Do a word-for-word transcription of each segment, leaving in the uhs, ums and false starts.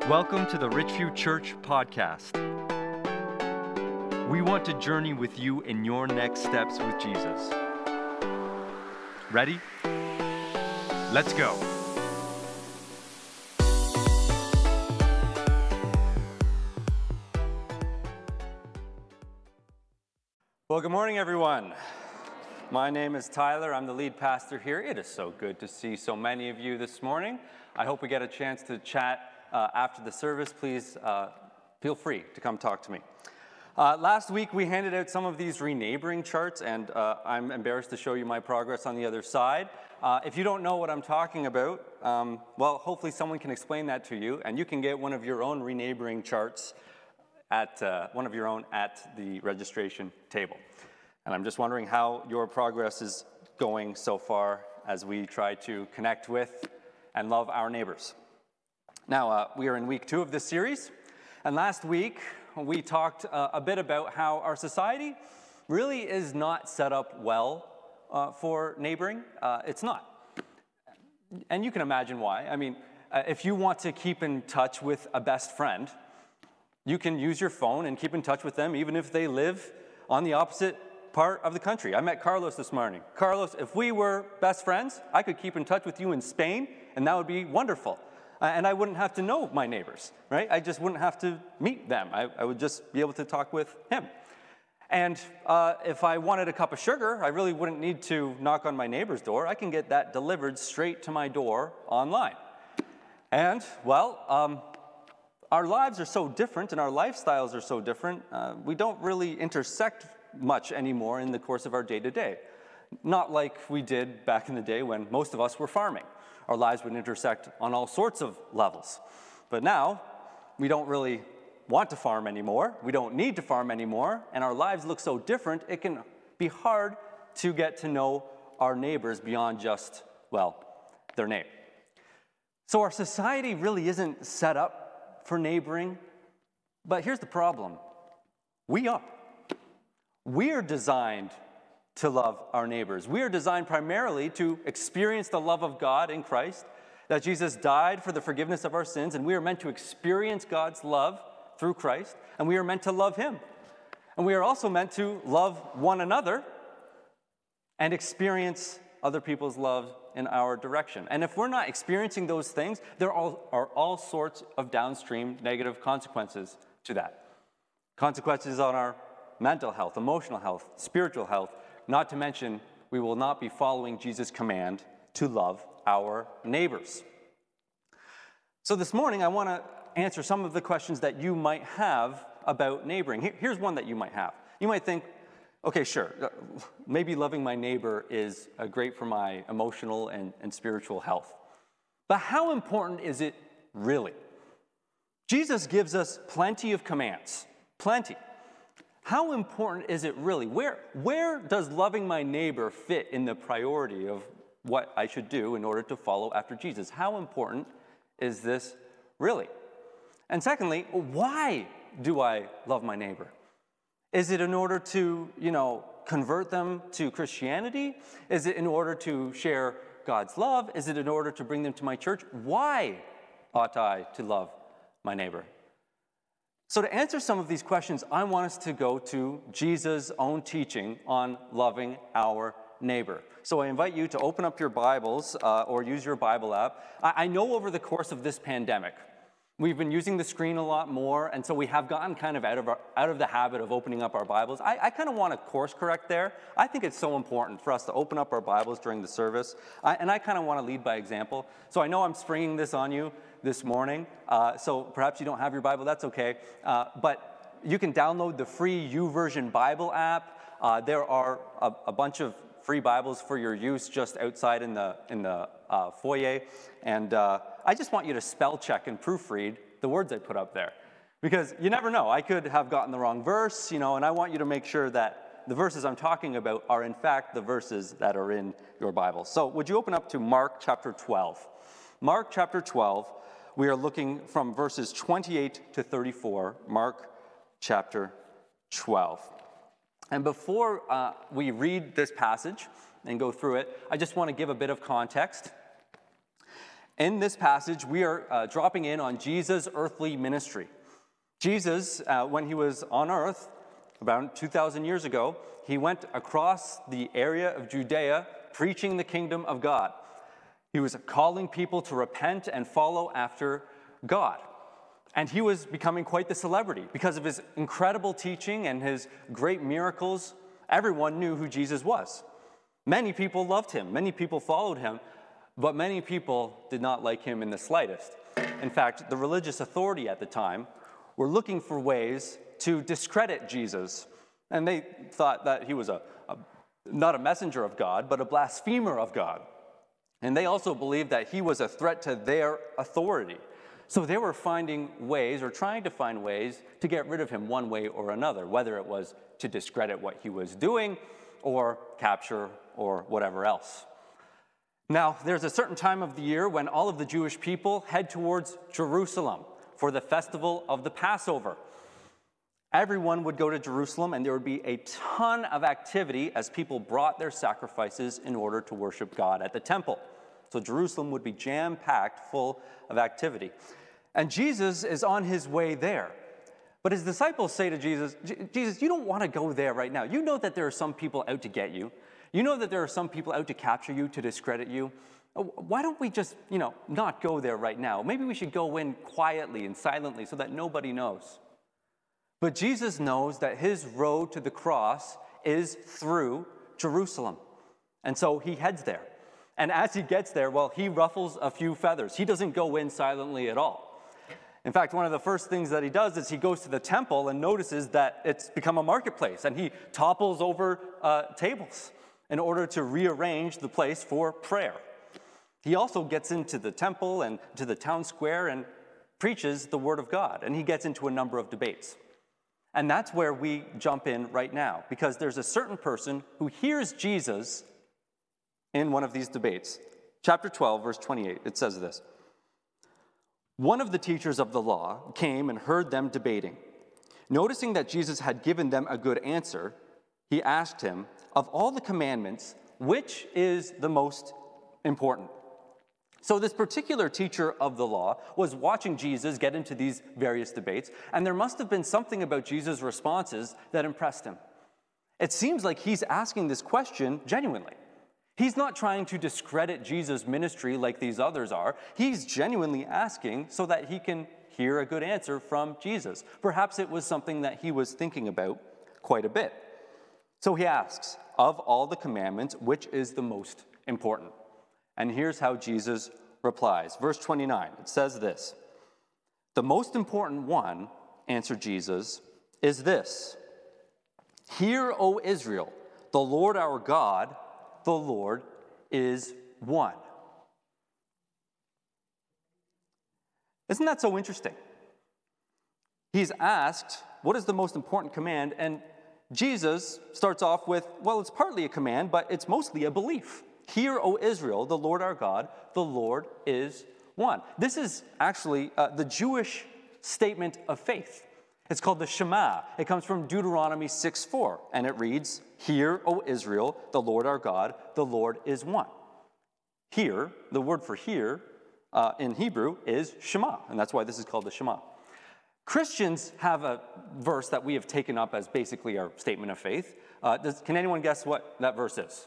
Welcome to the Richview Church podcast. We want to journey with you in your next steps with Jesus. Ready? Let's go. Well, good morning, everyone. My name is Tyler. I'm the lead pastor here. It is so good to see so many of you this morning. I hope we get a chance to chat uh, after the service. Please uh, feel free to come talk to me. Uh, last week, we handed out some of these reneighboring charts, and uh, I'm embarrassed to show you my progress on the other side. Uh, if you don't know what I'm talking about, um, well, hopefully someone can explain that to you, and you can get one of your own reneighboring charts at uh, one of your own at the registration table. And I'm just wondering how your progress is going so far as we try to connect with and love our neighbors. Now, uh, we are in week two of this series, and last week we talked uh, a bit about how our society really is not set up well uh, for neighboring. Uh, it's not. And you can imagine why. I mean, uh, if you want to keep in touch with a best friend, you can use your phone and keep in touch with them even if they live on the opposite part of the country. I met Carlos this morning. Carlos, if we were best friends, I could keep in touch with you in Spain, and that would be wonderful. Uh, and I wouldn't have to know my neighbors, right? I just wouldn't have to meet them. I, I would just be able to talk with him. And uh, if I wanted a cup of sugar, I really wouldn't need to knock on my neighbor's door. I can get that delivered straight to my door online. And, well, um, our lives are so different and our lifestyles are so different, uh, we don't really intersect much anymore in the course of our day-to-day. Not like we did back in the day when most of us were farming. Our lives would intersect on all sorts of levels. But now, we don't really want to farm anymore. We don't need to farm anymore. And our lives look so different, it can be hard to get to know our neighbors beyond just, well, their name. So our society really isn't set up for neighboring. But here's the problem. We are. We are designed to love our neighbors. We are designed primarily to experience the love of God in Christ, that Jesus died for the forgiveness of our sins, and we are meant to experience God's love through Christ, and we are meant to love Him. And we are also meant to love one another and experience other people's love in our direction. And if we're not experiencing those things, there are all sorts of downstream negative consequences to that. Consequences on our mental health, emotional health, spiritual health, not to mention we will not be following Jesus' command to love our neighbors. So this morning I want to answer some of the questions that you might have about neighboring. Here's one that you might have. You might think, okay, sure, maybe loving my neighbor is uh, great for my emotional and, and spiritual health. But how important is it really? Jesus gives us plenty of commands, plenty. How important is it really? Where, where does loving my neighbor fit in the priority of what I should do in order to follow after Jesus? How important is this really? And secondly, why do I love my neighbor? Is it in order to, you know, convert them to Christianity? Is it in order to share God's love? Is it in order to bring them to my church? Why ought I to love my neighbor? So to answer some of these questions, I want us to go to Jesus' own teaching on loving our neighbor. So I invite you to open up your Bibles uh, or use your Bible app. I, I know over the course of this pandemic, we've been using the screen a lot more, and so we have gotten kind of out of our, out of the habit of opening up our Bibles. I, I kind of want to course correct there. I think it's so important for us to open up our Bibles during the service, I, and I kind of want to lead by example. So I know I'm springing this on you this morning, uh, so perhaps you don't have your Bible, that's okay. Uh, but you can download the free YouVersion Bible app. Uh, there are a, a bunch of free Bibles for your use just outside in the in the uh, foyer. And uh, I just want you to spell check and proofread the words I put up there. Because you never know, I could have gotten the wrong verse, you know, and I want you to make sure that the verses I'm talking about are in fact the verses that are in your Bible. So would you open up to Mark chapter twelve? Mark chapter twelve. We are looking from verses twenty-eight to thirty-four, Mark chapter twelve. And before uh, we read this passage and go through it, I just want to give a bit of context. In this passage, we are uh, dropping in on Jesus' earthly ministry. Jesus, uh, when he was on earth, about two thousand years ago, he went across the area of Judea preaching the kingdom of God. He was calling people to repent and follow after God. And he was becoming quite the celebrity because of his incredible teaching and his great miracles. Everyone knew who Jesus was. Many people loved him. Many people followed him. But many people did not like him in the slightest. In fact, the religious authority at the time were looking for ways to discredit Jesus. And they thought that he was a, a not a messenger of God, but a blasphemer of God. And they also believed that he was a threat to their authority. So they were finding ways, or trying to find ways, to get rid of him one way or another, whether it was to discredit what he was doing, or capture, or whatever else. Now, there's a certain time of the year when all of the Jewish people head towards Jerusalem for the festival of the Passover. Everyone would go to Jerusalem, and there would be a ton of activity as people brought their sacrifices in order to worship God at the temple. So Jerusalem would be jam-packed full of activity. And Jesus is on his way there. But his disciples say to Jesus, Jesus, you don't want to go there right now. You know that there are some people out to get you. You know that there are some people out to capture you, to discredit you. Why don't we just, you know, not go there right now? Maybe we should go in quietly and silently so that nobody knows. But Jesus knows that his road to the cross is through Jerusalem. And so he heads there. And as he gets there, well, he ruffles a few feathers. He doesn't go in silently at all. In fact, one of the first things that he does is he goes to the temple and notices that it's become a marketplace, and he topples over uh, tables in order to rearrange the place for prayer. He also gets into the temple and to the town square and preaches the word of God, and he gets into a number of debates. And that's where we jump in right now, because there's a certain person who hears Jesus in one of these debates. Chapter twelve, verse twenty-eight, it says this. One of the teachers of the law came and heard them debating. Noticing that Jesus had given them a good answer, he asked him, of all the commandments, which is the most important? So this particular teacher of the law was watching Jesus get into these various debates, and there must have been something about Jesus' responses that impressed him. It seems like he's asking this question genuinely. He's not trying to discredit Jesus' ministry like these others are. He's genuinely asking so that he can hear a good answer from Jesus. Perhaps it was something that he was thinking about quite a bit. So he asks, of all the commandments, which is the most important? And here's how Jesus replies. Verse twenty-nine, it says this. The most important one, answered Jesus, is this. Hear, O Israel, the Lord our God, the Lord is one. Isn't that so interesting? He's asked, what is the most important command? And Jesus starts off with, well, it's partly a command, but it's mostly a belief. Hear, O Israel, the Lord our God, the Lord is one. This is actually uh, the Jewish statement of faith. It's called the Shema. It comes from Deuteronomy six four, and it reads, Hear, O Israel, the Lord our God, the Lord is one. Hear, the word for hear uh, in Hebrew is Shema, and that's why this is called the Shema. Christians have a verse that we have taken up as basically our statement of faith. Uh, does, can anyone guess what that verse is?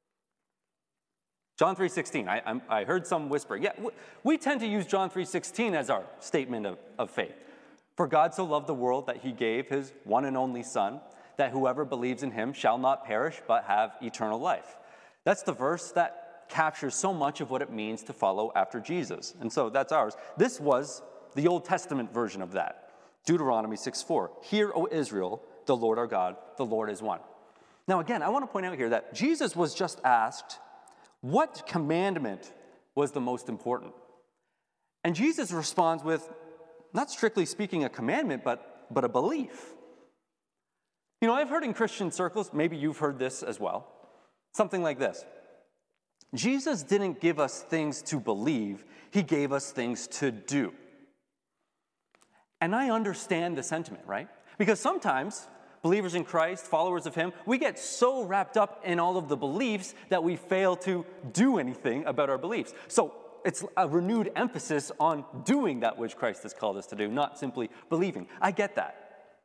John three sixteen. I, I, I heard some whispering. Yeah, we tend to use John three sixteen as our statement of, of faith. For God so loved the world that he gave his one and only Son, that whoever believes in him shall not perish but have eternal life. That's the verse that captures so much of what it means to follow after Jesus. And so that's ours. This was the Old Testament version of that. Deuteronomy six four. Hear, O Israel, the Lord our God, the Lord is one. Now again, I want to point out here that Jesus was just asked, what commandment was the most important? And Jesus responds with, not strictly speaking a commandment, but, but a belief. You know, I've heard in Christian circles, maybe you've heard this as well, something like this. Jesus didn't give us things to believe, he gave us things to do. And I understand the sentiment, right? Because sometimes believers in Christ, followers of him, we get so wrapped up in all of the beliefs that we fail to do anything about our beliefs. So it's a renewed emphasis on doing that which Christ has called us to do, not simply believing. I get that.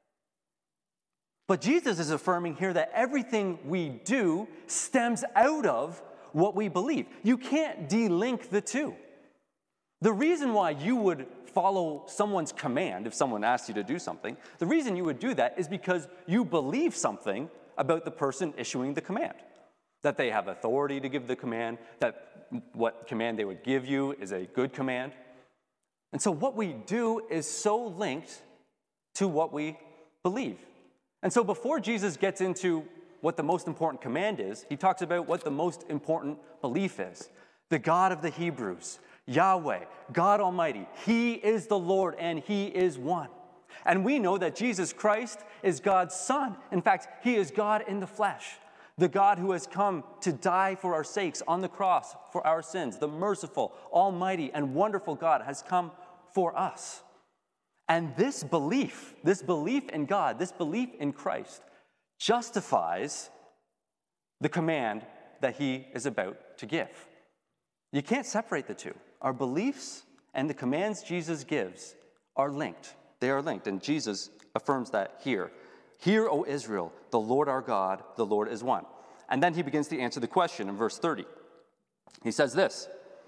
But Jesus is affirming here that everything we do stems out of what we believe. You can't de-link the two. The reason why you would follow someone's command if someone asked you to do something, the reason you would do that is because you believe something about the person issuing the command. That they have authority to give the command, that what command they would give you is a good command. And so what we do is so linked to what we believe. And so before Jesus gets into what the most important command is, he talks about what the most important belief is. The God of the Hebrews, Yahweh, God Almighty, he is the Lord and he is one. And we know that Jesus Christ is God's Son. In fact, he is God in the flesh, the God who has come to die for our sakes on the cross for our sins. The merciful, almighty, and wonderful God has come for us. And this belief, this belief in God, this belief in Christ, justifies the command that he is about to give. You can't separate the two. Our beliefs and the commands Jesus gives are linked. They are linked, and Jesus affirms that here. Hear, O Israel, the Lord our God, the Lord is one. And then he begins to answer the question in verse thirty. He says this,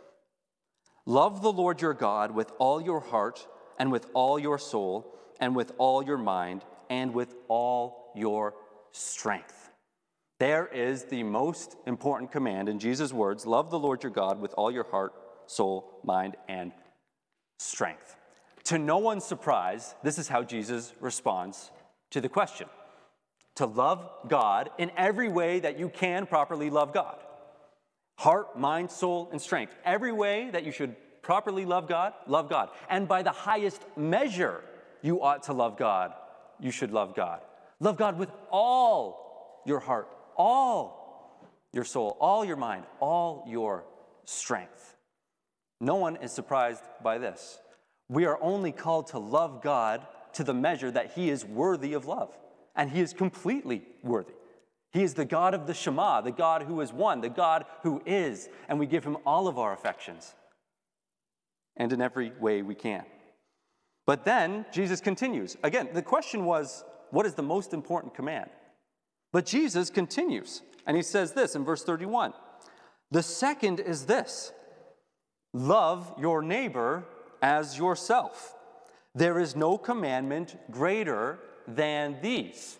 love the Lord your God with all your heart and with all your soul and with all your mind and with all your strength. There is the most important command in Jesus' words, love the Lord your God with all your heart, soul, mind, and strength. To no one's surprise, this is how Jesus responds to the question. To love God in every way that you can properly love God. Heart, mind, soul, and strength. Every way that you should properly love God, love God. And by the highest measure you ought to love God, you should love God. Love God with all your heart, all your soul, all your mind, all your strength. No one is surprised by this. We are only called to love God to the measure that he is worthy of love. And he is completely worthy. He is the God of the Shema, the God who is one, the God who is, and we give him all of our affections. And in every way we can. But then Jesus continues. Again, the question was, what is the most important command? But Jesus continues, and he says this in verse thirty-one. The second is this, love your neighbor as yourself. There is no commandment greater than these.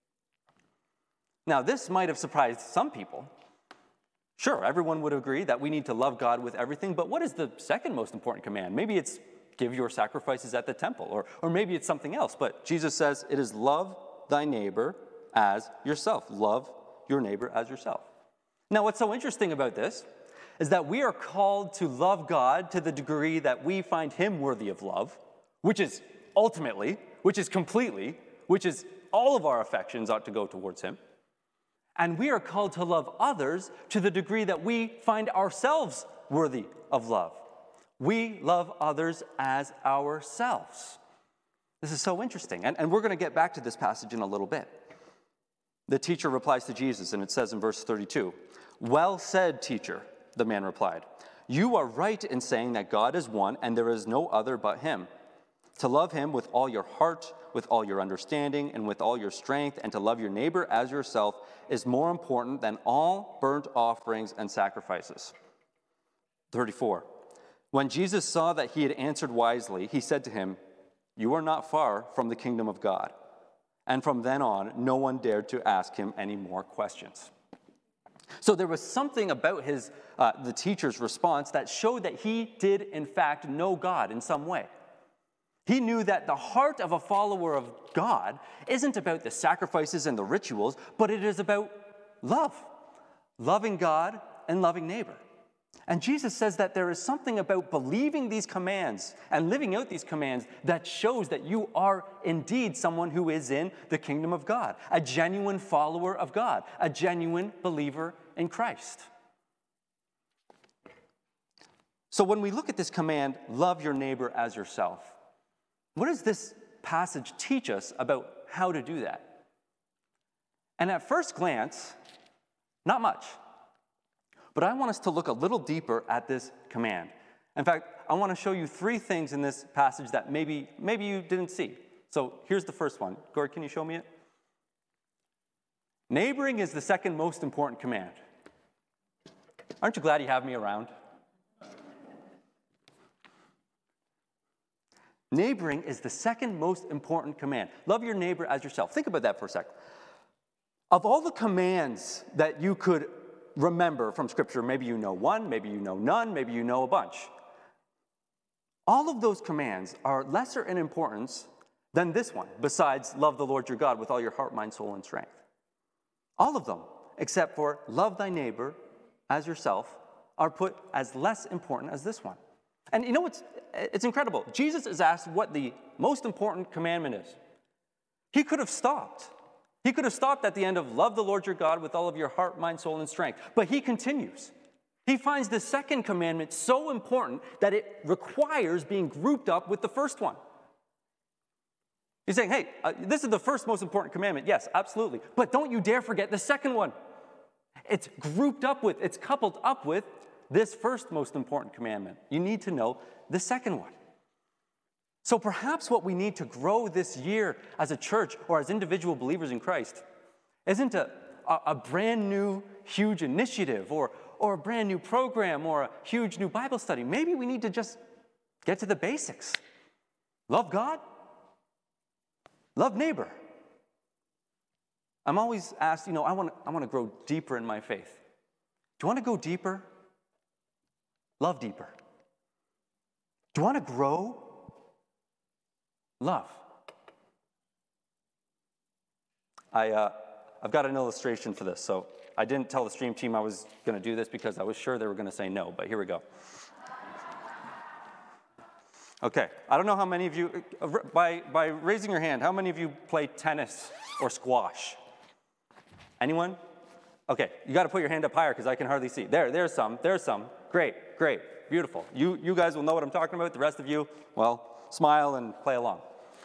Now, this might have surprised some people. Sure, everyone would agree that we need to love God with everything, but what is the second most important command? Maybe it's give your sacrifices at the temple, or, or maybe it's something else, but Jesus says it is love thy neighbor as yourself. Love your neighbor as yourself. Now, what's so interesting about this is that we are called to love God to the degree that we find him worthy of love, which is ultimately, which is completely, which is all of our affections ought to go towards him. And we are called to love others to the degree that we find ourselves worthy of love. We love others as ourselves. This is so interesting. And, and we're going to get back to this passage in a little bit. The teacher replies to Jesus, and it says in verse thirty-two, well said, teacher, the man replied. You are right in saying that God is one and there is no other but him. To love him with all your heart, with all your understanding, and with all your strength, and to love your neighbor as yourself is more important than all burnt offerings and sacrifices. thirty-four. When Jesus saw that he had answered wisely, he said to him, you are not far from the kingdom of God. And from then on, no one dared to ask him any more questions. So there was something about his, uh, the teacher's response that showed that he did, in fact, know God in some way. He knew that the heart of a follower of God isn't about the sacrifices and the rituals, but it is about love. Loving God and loving neighbor. And Jesus says that there is something about believing these commands and living out these commands that shows that you are indeed someone who is in the kingdom of God, a genuine follower of God, a genuine believer in Christ. So when we look at this command, love your neighbor as yourself, what does this passage teach us about how to do that? And at first glance, not much. But I want us to look a little deeper at this command. In fact, I want to show you three things in this passage that maybe, maybe you didn't see. So here's the first one. Gord, can you show me it? Neighboring is the second most important command. Aren't you glad you have me around? Neighboring is the second most important command. Love your neighbor as yourself. Think about that for a second. Of all the commands that you could remember from Scripture, maybe you know one, maybe you know none, maybe you know a bunch. All of those commands are lesser in importance than this one, besides love the Lord your God with all your heart, mind, soul, and strength. All of them, except for love thy neighbor as yourself, are put as less important as this one. And you know what's it's incredible. Jesus is asked what the most important commandment is. He could have stopped. He could have stopped at the end of love the Lord your God with all of your heart, mind, soul, and strength. But he continues. He finds the second commandment so important that it requires being grouped up with the first one. He's saying, hey, uh, this is the first most important commandment. Yes, absolutely. But don't you dare forget the second one. It's grouped up with, it's coupled up with this first most important commandment. You need to know the second one. So perhaps what we need to grow this year as a church or as individual believers in Christ isn't a, a, a brand new, huge initiative or, or a brand new program or a huge new Bible study. Maybe we need to just get to the basics. Love God. Love neighbor. I'm always asked, you know, I want to I want to grow deeper in my faith. Do you want to go deeper? Love deeper. Do you want to grow? Love. I, uh, I've got an illustration for this. So I didn't tell the stream team I was going to do this because I was sure they were going to say no, but here we go. Okay, I don't know how many of you, by, by raising your hand, how many of you play tennis or squash? Anyone? Okay, you got to put your hand up higher because I can hardly see. There, there's some, there's some. Great, great, beautiful. You, you guys will know what I'm talking about. The rest of you, well, smile and play along.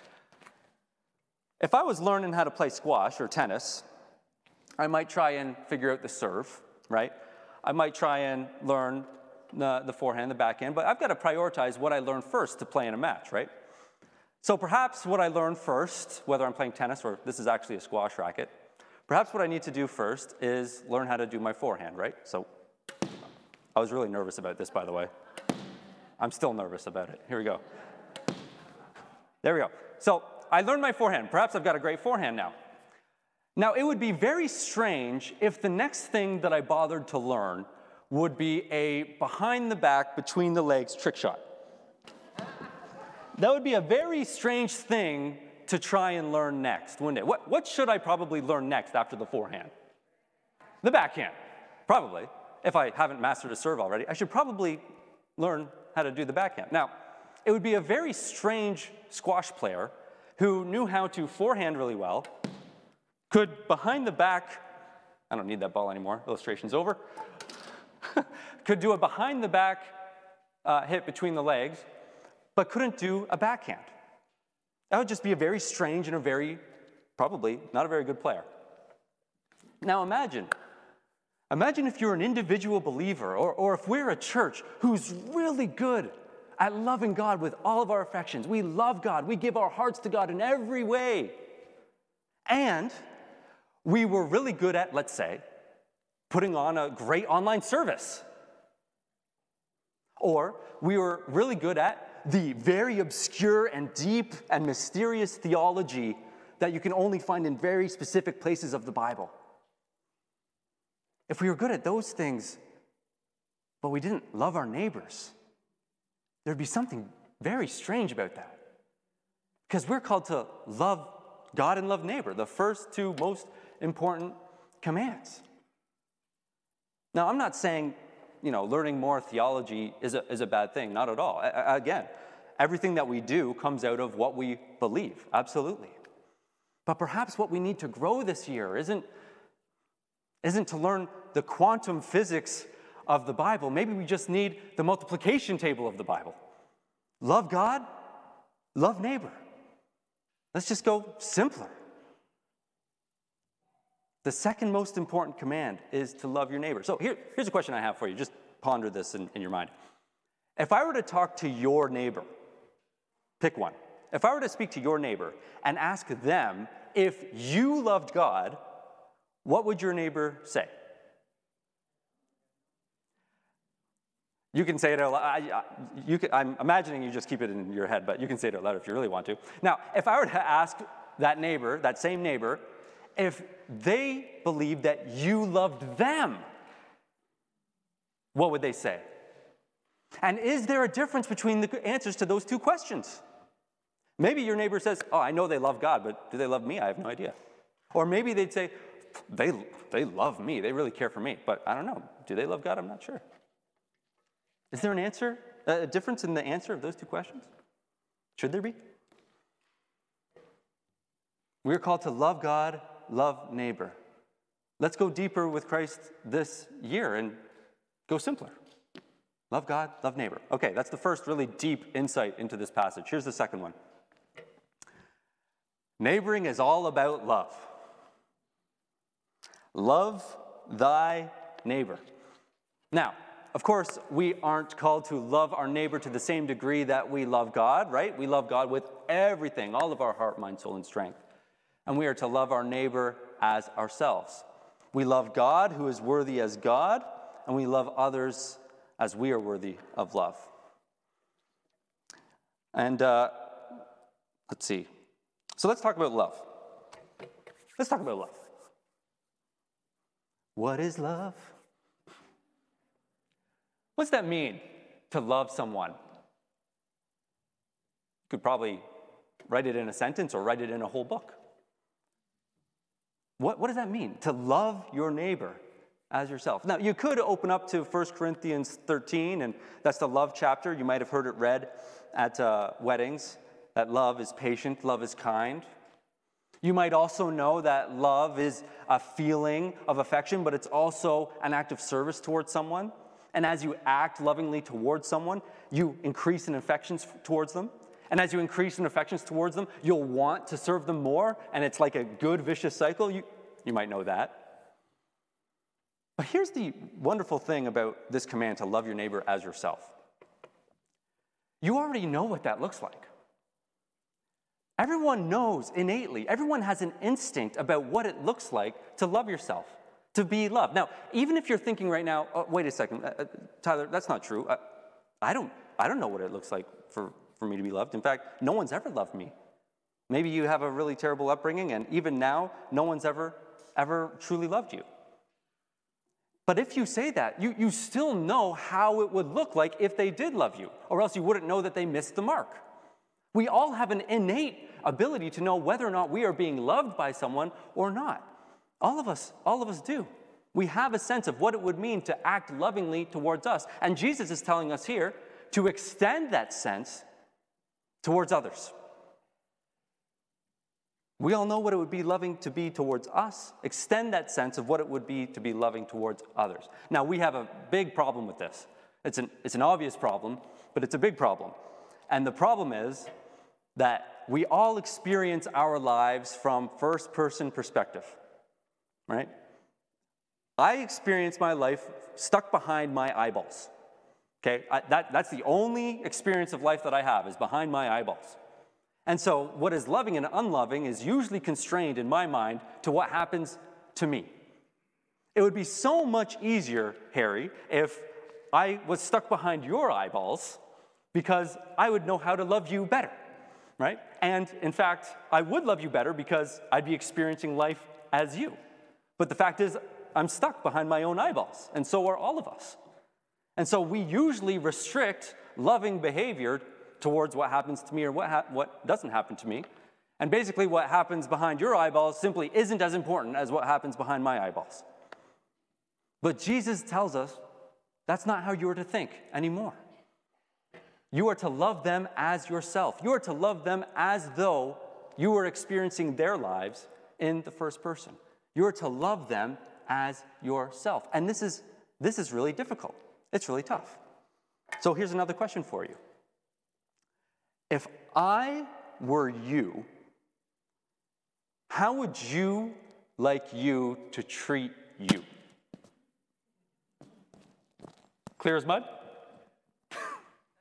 If I was learning how to play squash or tennis, I might try and figure out the serve, right? I might try and learn the, the forehand, the backhand, but I've got to prioritize what I learn first to play in a match, right? So perhaps what I learn first, whether I'm playing tennis or this is actually a squash racket, perhaps what I need to do first is learn how to do my forehand, right? So I was really nervous about this, by the way. I'm still nervous about it. Here we go. There we go. So I learned my forehand. Perhaps I've got a great forehand now. Now, it would be very strange if the next thing that I bothered to learn would be a behind the back, between the legs trick shot. That would be a very strange thing to try and learn next, wouldn't it? What, what should I probably learn next after the forehand? The backhand, probably. If I haven't mastered a serve already, I should probably learn how to do the backhand. Now, it would be a very strange squash player who knew how to forehand really well, could behind the back, I don't need that ball anymore, illustration's over, could do a behind the back uh, hit between the legs, but couldn't do a backhand. That would just be a very strange and a very, probably not a very good player. Now imagine, imagine if you're an individual believer, or, or if we're a church who's really good at loving God with all of our affections. We love God. We give our hearts to God in every way. And we were really good at, let's say, putting on a great online service. Or we were really good at the very obscure and deep and mysterious theology that you can only find in very specific places of the Bible. If we were good at those things, but we didn't love our neighbors, there'd be something very strange about that. Because we're called to love God and love neighbor, the first two most important commands. Now, I'm not saying, you know, learning more theology is a, is a bad thing, not at all. A- again, everything that we do comes out of what we believe, absolutely. But perhaps what we need to grow this year isn't, isn't to learn the quantum physics of the Bible. Maybe we just need the multiplication table of the Bible. Love God, love neighbor. Let's just go simpler. The second most important command is to love your neighbor. So here, here's a question I have for you. Just ponder this in, in your mind. If I were to talk to your neighbor, pick one. If I were to speak to your neighbor and ask them if you loved God, what would your neighbor say? You can say it out loud. I, I, you can, I'm imagining you just keep it in your head, but you can say it out loud if you really want to. Now, if I were to ask that neighbor, that same neighbor, if they believed that you loved them, what would they say? And is there a difference between the answers to those two questions? Maybe your neighbor says, oh, I know they love God, but do they love me? I have no idea. Or maybe they'd say, they, they love me. They really care for me. But I don't know. Do they love God? I'm not sure. Is there an answer, a difference in the answer of those two questions? Should there be? We're called to love God, love neighbor. Let's go deeper with Christ this year and go simpler. Love God, love neighbor. Okay, that's the first really deep insight into this passage. Here's the second one. Neighboring is all about love. Love thy neighbor. Now, of course, we aren't called to love our neighbor to the same degree that we love God, right? We love God with everything, all of our heart, mind, soul, and strength. And we are to love our neighbor as ourselves. We love God, who is worthy as God, and we love others as we are worthy of love. And uh, let's see. So let's talk about love. Let's talk about love. What is love? What's that mean, to love someone? You could probably write it in a sentence or write it in a whole book. What, what does that mean, to love your neighbor as yourself? Now, you could open up to First Corinthians thirteen, and that's the love chapter. You might have heard it read at uh, weddings, that love is patient, love is kind. You might also know that love is a feeling of affection, but it's also an act of service towards someone. And as you act lovingly towards someone, you increase in affections towards them. And as you increase in affections towards them, you'll want to serve them more, and it's like a good vicious cycle. You, you might know that. But here's the wonderful thing about this command to love your neighbor as yourself. You already know what that looks like. Everyone knows innately, everyone has an instinct about what it looks like to love yourself, to be loved. Now, even if you're thinking right now, oh, wait a second, uh, Tyler, that's not true. I, I don't I don't know what it looks like for, for me to be loved. In fact, no one's ever loved me. Maybe you have a really terrible upbringing, and even now, no one's ever, ever truly loved you. But if you say that, you, you still know how it would look like if they did love you, or else you wouldn't know that they missed the mark. We all have an innate ability to know whether or not we are being loved by someone or not. All of us, all of us do. We have a sense of what it would mean to act lovingly towards us. And Jesus is telling us here to extend that sense towards others. We all know what it would be loving to be towards us. Extend that sense of what it would be to be loving towards others. Now, we have a big problem with this. It's an, it's an obvious problem, but it's a big problem. And the problem is that we all experience our lives from first-person perspective, right? I experience my life stuck behind my eyeballs, okay? I, that, that's the only experience of life that I have is behind my eyeballs. And so what is loving and unloving is usually constrained in my mind to what happens to me. It would be so much easier, Harry, if I was stuck behind your eyeballs because I would know how to love you better, right? And in fact, I would love you better because I'd be experiencing life as you. But the fact is, I'm stuck behind my own eyeballs, and so are all of us. And so we usually restrict loving behavior towards what happens to me or what, ha- what doesn't happen to me. And basically what happens behind your eyeballs simply isn't as important as what happens behind my eyeballs. But Jesus tells us that's not how you are to think anymore. You are to love them as yourself. You are to love them as though you were experiencing their lives in the first person. You are to love them as yourself. And this is, this is really difficult. It's really tough. So here's another question for you. If I were you, how would you like you to treat you? Clear as mud?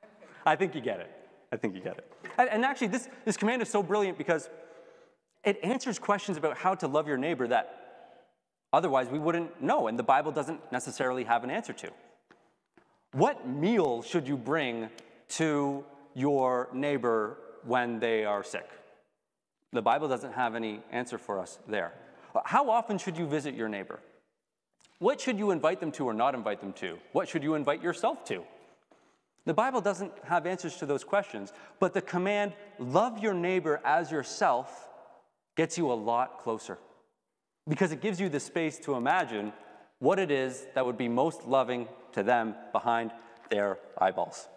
I think you get it. I think you get it. And, and actually, this, this command is so brilliant because it answers questions about how to love your neighbor that otherwise we wouldn't know, and the Bible doesn't necessarily have an answer to. What meal should you bring to your neighbor when they are sick? The Bible doesn't have any answer for us there. How often should you visit your neighbor? What should you invite them to or not invite them to? What should you invite yourself to? The Bible doesn't have answers to those questions, but the command, love your neighbor as yourself, gets you a lot closer because it gives you the space to imagine what it is that would be most loving to them behind their eyeballs.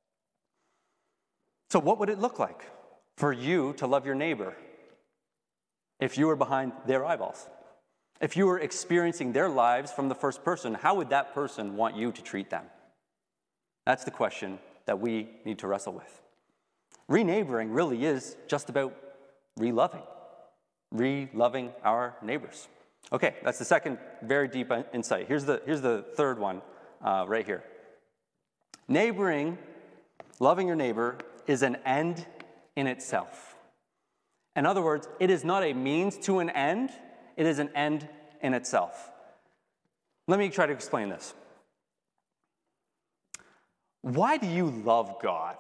So what would it look like for you to love your neighbor if you were behind their eyeballs? If you were experiencing their lives from the first person, how would that person want you to treat them? That's the question that we need to wrestle with. Re-neighboring really is just about re-loving, re-loving our neighbors. Okay, that's the second very deep insight. Here's the, here's the third one uh, right here. Neighboring, loving your neighbor, is an end in itself. In other words, it is not a means to an end, it is an end in itself. Let me try to explain this. Why do you love God?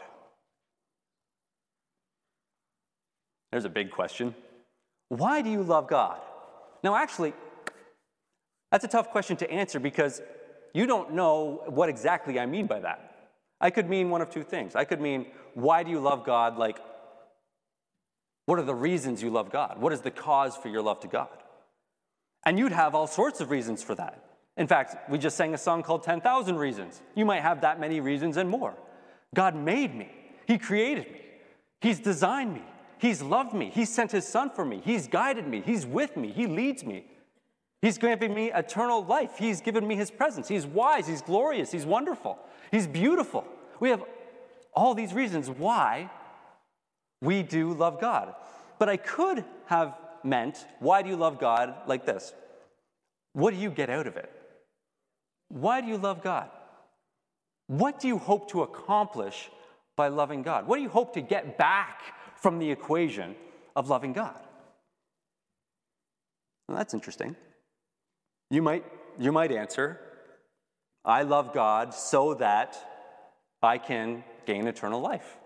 There's a big question. Why do you love God? Now, actually, that's a tough question to answer because you don't know what exactly I mean by that. I could mean one of two things. I could mean, why do you love God? Like, what are the reasons you love God? What is the cause for your love to God? And you'd have all sorts of reasons for that. In fact, we just sang a song called ten thousand Reasons. You might have that many reasons and more. God made me. He created me. He's designed me. He's loved me. He sent his son for me. He's guided me. He's with me. He leads me. He's given me eternal life. He's given me his presence. He's wise. He's glorious. He's wonderful. He's beautiful. We have all these reasons why we do love God. But I could have meant, why do you love God, like this? What do you get out of it? Why do you love God? What do you hope to accomplish by loving God? What do you hope to get back from the equation of loving God? Well, that's interesting. You might, you might answer, I love God so that I can gain eternal life.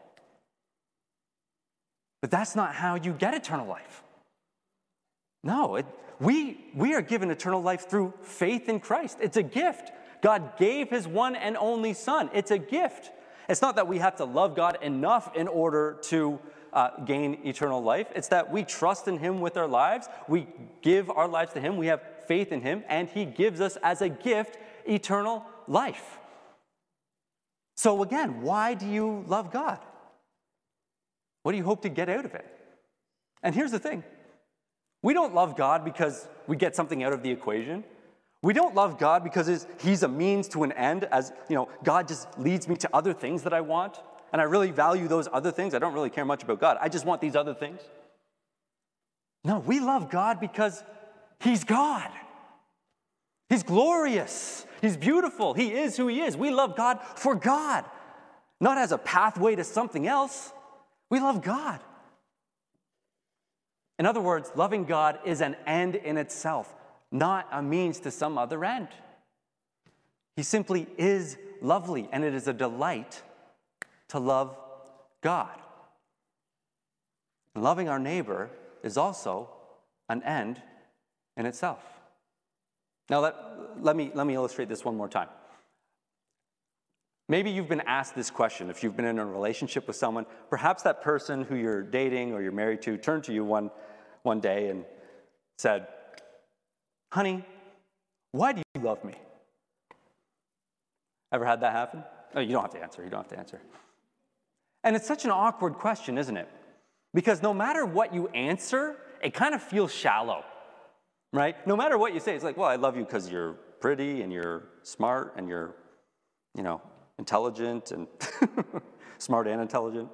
But that's not how you get eternal life. No, it, we, we are given eternal life through faith in Christ. It's a gift. God gave his one and only son. It's a gift. It's not that we have to love God enough in order to uh, gain eternal life. It's that we trust in him with our lives. We give our lives to him. We have faith in him, and he gives us as a gift eternal life. So again, why do you love God? What do you hope to get out of it? And here's the thing. We don't love God because we get something out of the equation. We don't love God because he's a means to an end, as, you know, God just leads me to other things that I want, and I really value those other things. I don't really care much about God. I just want these other things. No, we love God because he's God. He's glorious. He's beautiful. He is who he is. We love God for God, not as a pathway to something else. We love God. In other words, loving God is an end in itself, not a means to some other end. He simply is lovely, and it is a delight to love God. And loving our neighbor is also an end in itself. Now, let, let, me, let me illustrate this one more time. Maybe you've been asked this question if you've been in a relationship with someone. Perhaps that person who you're dating or you're married to turned to you one, one day and said, honey, why do you love me? Ever had that happen? Oh, you don't have to answer. You don't have to answer. And it's such an awkward question, isn't it? Because no matter what you answer, it kind of feels shallow, right? No matter what you say, it's like, well, I love you because you're pretty and you're smart and you're, you know, intelligent and smart and intelligent.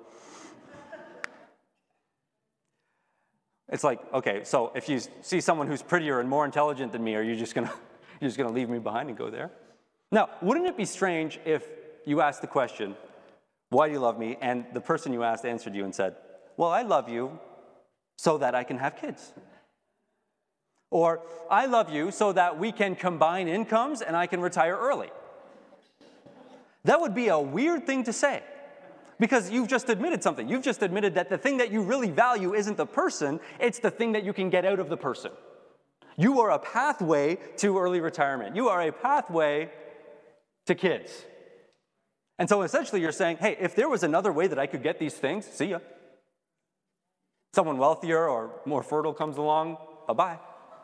It's like, okay, so if you see someone who's prettier and more intelligent than me, are you just gonna you're just gonna leave me behind and go there? Now, wouldn't it be strange if you asked the question, Why do you love me? And the person you asked answered you and said, well, I love you so that I can have kids. Or, I love you so that we can combine incomes and I can retire early. That would be a weird thing to say, because you've just admitted something. You've just admitted that the thing that you really value isn't the person, it's the thing that you can get out of the person. You are a pathway to early retirement. You are a pathway to kids. And so essentially you're saying, hey, if there was another way that I could get these things, see ya. Someone wealthier or more fertile comes along, bye-bye.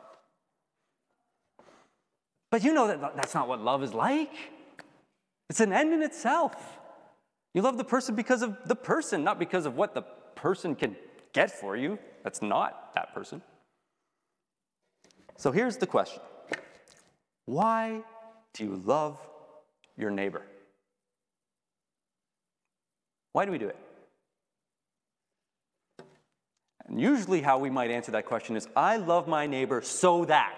But you know that that's not what love is like. It's an end in itself. You love the person because of the person, not because of what the person can get for you. That's not that person. So here's the question. Why do you love your neighbor? Why do we do it? And usually how we might answer that question is, I love my neighbor so that.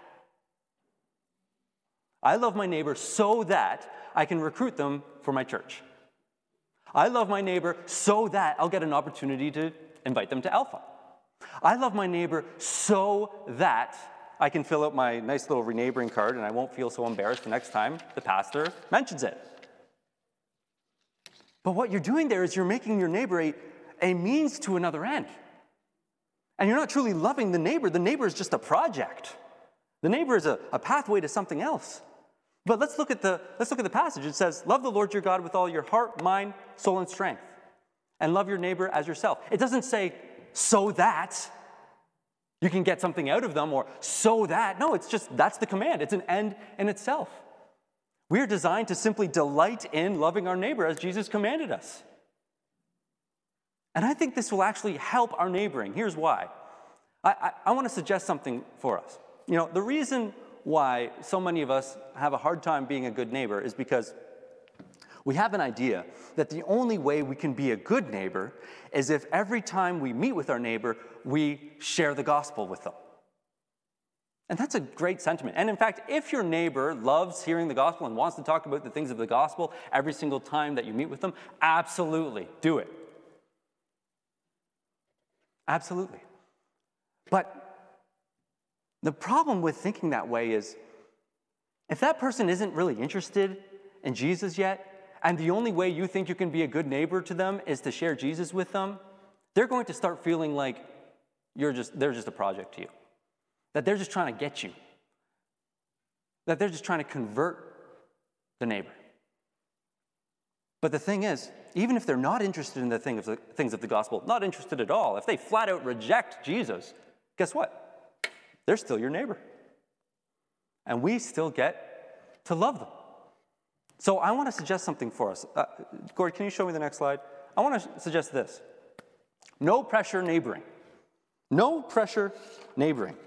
I love my neighbor so that I can recruit them for my church. I love my neighbor so that I'll get an opportunity to invite them to Alpha. I love my neighbor so that I can fill out my nice little reneighboring card and I won't feel so embarrassed the next time the pastor mentions it. But what you're doing there is you're making your neighbor a, a means to another end. And you're not truly loving the neighbor. The neighbor is just a project. The neighbor is a, a pathway to something else. But let's look at the let's look at the passage. It says, love the Lord your God with all your heart, mind, soul, and strength. And love your neighbor as yourself. It doesn't say, so that you can get something out of them, or so that. No, it's just, that's the command. It's an end in itself. We're designed to simply delight in loving our neighbor as Jesus commanded us. And I think this will actually help our neighboring. Here's why. I, I, I want to suggest something for us. You know, the reason why so many of us have a hard time being a good neighbor is because we have an idea that the only way we can be a good neighbor is if every time we meet with our neighbor, we share the gospel with them. And that's a great sentiment. And in fact, if your neighbor loves hearing the gospel and wants to talk about the things of the gospel every single time that you meet with them, absolutely, do it. Absolutely. But the problem with thinking that way is, if that person isn't really interested in Jesus yet, and the only way you think you can be a good neighbor to them is to share Jesus with them, they're going to start feeling like you're just they're just a project to you. That they're just trying to get you. That they're just trying to convert the neighbor. But the thing is, even if they're not interested in the things of the, things of the gospel, not interested at all, if they flat out reject Jesus, guess what? They're still your neighbor. And we still get to love them. So I want to suggest something for us. Uh, Gord, can you show me the next slide? I want to suggest this. No pressure neighboring. No pressure neighboring.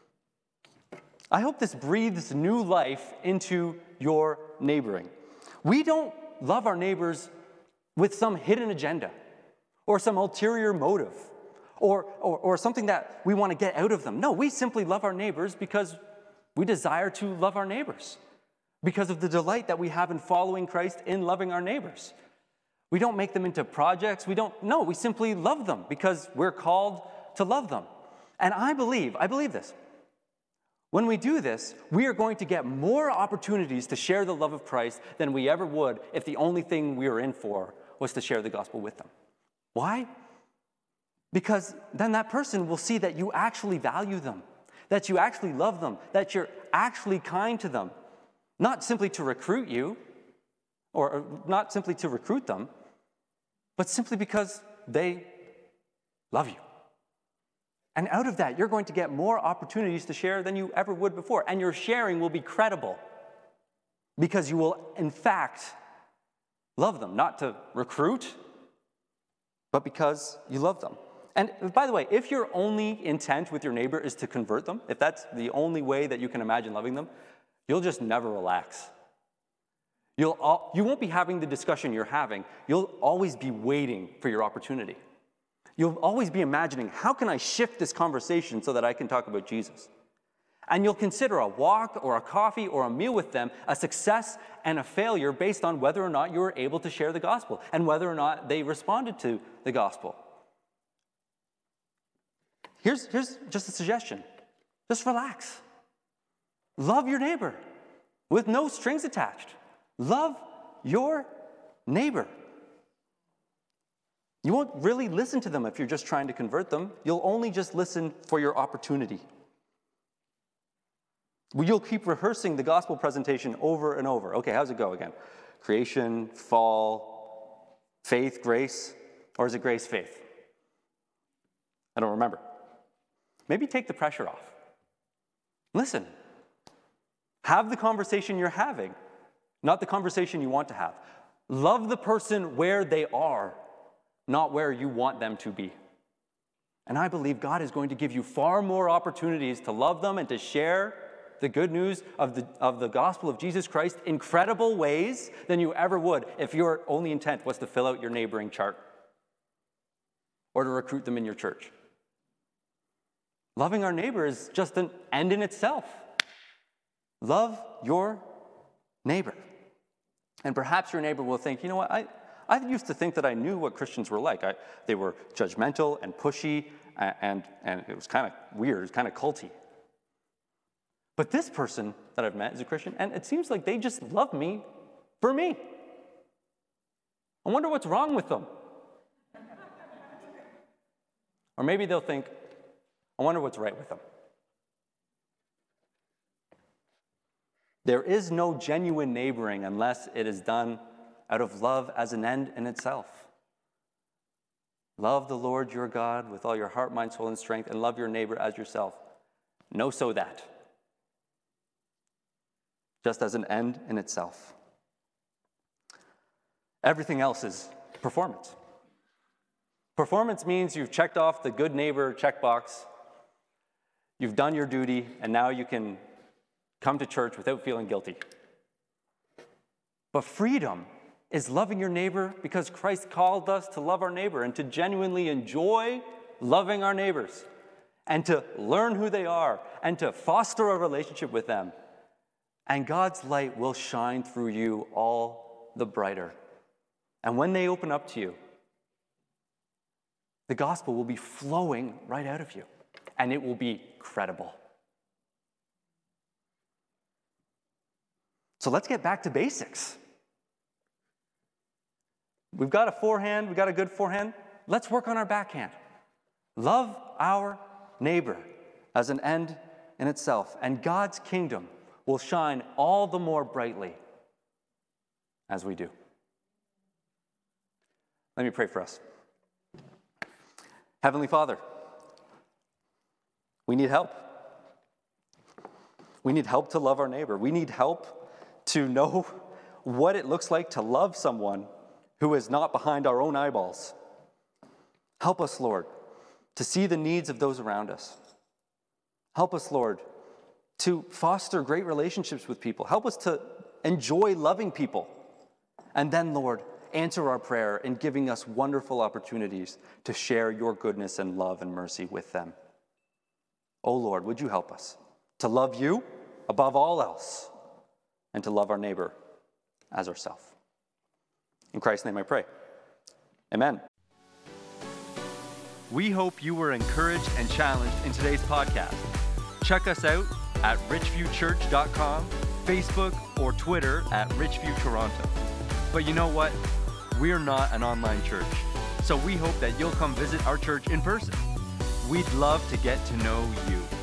I hope this breathes new life into your neighboring. We don't love our neighbors with some hidden agenda or some ulterior motive or, or, or something that we want to get out of them. No, we simply love our neighbors because we desire to love our neighbors, because of the delight that we have in following Christ in loving our neighbors. We don't make them into projects. We don't, no, we simply love them because we're called to love them. And I believe, I believe this. When we do this, we are going to get more opportunities to share the love of Christ than we ever would if the only thing we were in for was to share the gospel with them. Why? Because then that person will see that you actually value them, that you actually love them, that you're actually kind to them, not simply to recruit you, or, or not simply to recruit them, but simply because they love you. And out of that, you're going to get more opportunities to share than you ever would before. And your sharing will be credible because you will, in fact, love them. Not to recruit, but because you love them. And by the way, if your only intent with your neighbor is to convert them, if that's the only way that you can imagine loving them, you'll just never relax. You'll all, you won't be having the discussion you're having. You'll always be waiting for your opportunity. You'll always be imagining, how can I shift this conversation so that I can talk about Jesus? And you'll consider a walk or a coffee or a meal with them a success and a failure based on whether or not you were able to share the gospel and whether or not they responded to the gospel. Here's, here's just a suggestion. Just relax. Love your neighbor with no strings attached. Love your neighbor. You won't really listen to them if you're just trying to convert them. You'll only just listen for your opportunity. You'll keep rehearsing the gospel presentation over and over. Okay, how's it go again? Creation, fall, faith, grace, or is it grace, faith? I don't remember. Maybe take the pressure off. Listen. Have the conversation you're having, not the conversation you want to have. Love the person where they are, not where you want them to be. And I believe God is going to give you far more opportunities to love them and to share the good news of the, of the gospel of Jesus Christ in credible ways than you ever would if your only intent was to fill out your neighboring chart or to recruit them in your church. Loving our neighbor is just an end in itself. Love your neighbor. And perhaps your neighbor will think, you know what, I, I used to think that I knew what Christians were like. I, they were judgmental and pushy, and, and it was kind of weird, it was kind of culty. But this person that I've met is a Christian, and it seems like they just love me for me. I wonder what's wrong with them. Or maybe they'll think, I wonder what's right with them. There is no genuine neighboring unless it is done out of love as an end in itself. Love the Lord your God with all your heart, mind, soul, and strength, and love your neighbor as yourself. No so that. Just as an end in itself. Everything else is performance. Performance means you've checked off the good neighbor checkbox, you've done your duty, and now you can come to church without feeling guilty. But freedom is loving your neighbor because Christ called us to love our neighbor and to genuinely enjoy loving our neighbors and to learn who they are and to foster a relationship with them. And God's light will shine through you all the brighter. And when they open up to you, the gospel will be flowing right out of you, and it will be credible. So let's get back to basics. We've got a forehand, we've got a good forehand. Let's work on our backhand. Love our neighbor as an end in itself, and God's kingdom will shine all the more brightly as we do. Let me pray for us. Heavenly Father, we need help. We need help to love our neighbor. We need help to know what it looks like to love someone who is not behind our own eyeballs. Help us, Lord, to see the needs of those around us. Help us, Lord, to foster great relationships with people. Help us to enjoy loving people. And then, Lord, answer our prayer in giving us wonderful opportunities to share your goodness and love and mercy with them. Oh, Lord, would you help us to love you above all else and to love our neighbor as ourselves. In Christ's name I pray. Amen. We hope you were encouraged and challenged in today's podcast. Check us out at richview church dot com, Facebook, or Twitter at richview toronto. But you know what? We're not an online church, so we hope that you'll come visit our church in person. We'd love to get to know you.